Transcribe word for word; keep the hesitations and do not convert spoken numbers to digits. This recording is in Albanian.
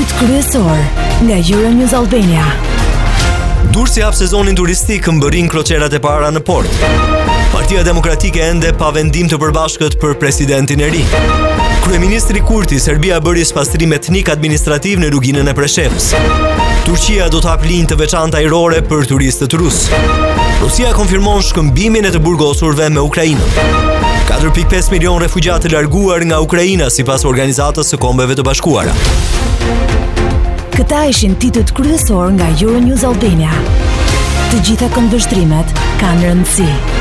Titut kryesor nga Euronews Albania. Durrësi hap sezonin turistik, mbërrin kroqerat e para në port. Partia Demokratike ende pa vendim të përbashkët për presidentin e ri. Kryeministri Kurti, Serbia bëri spastrim etnik administrativ në rruginën e Preshevës. Turqia do të hap linjë të veçanta ajrore për turistët rus. Rusia konfirmon shkëmbimin e të burgosurve me Ukrainën. katër pikë pesë milion refugjatë të larguar nga Ukraina sipas Organizatës së Kombeve të Bashkuara. Këta ishin titut kryesor nga Euronews Albania. Të gjitha këndvështrimet kanë rëndësi.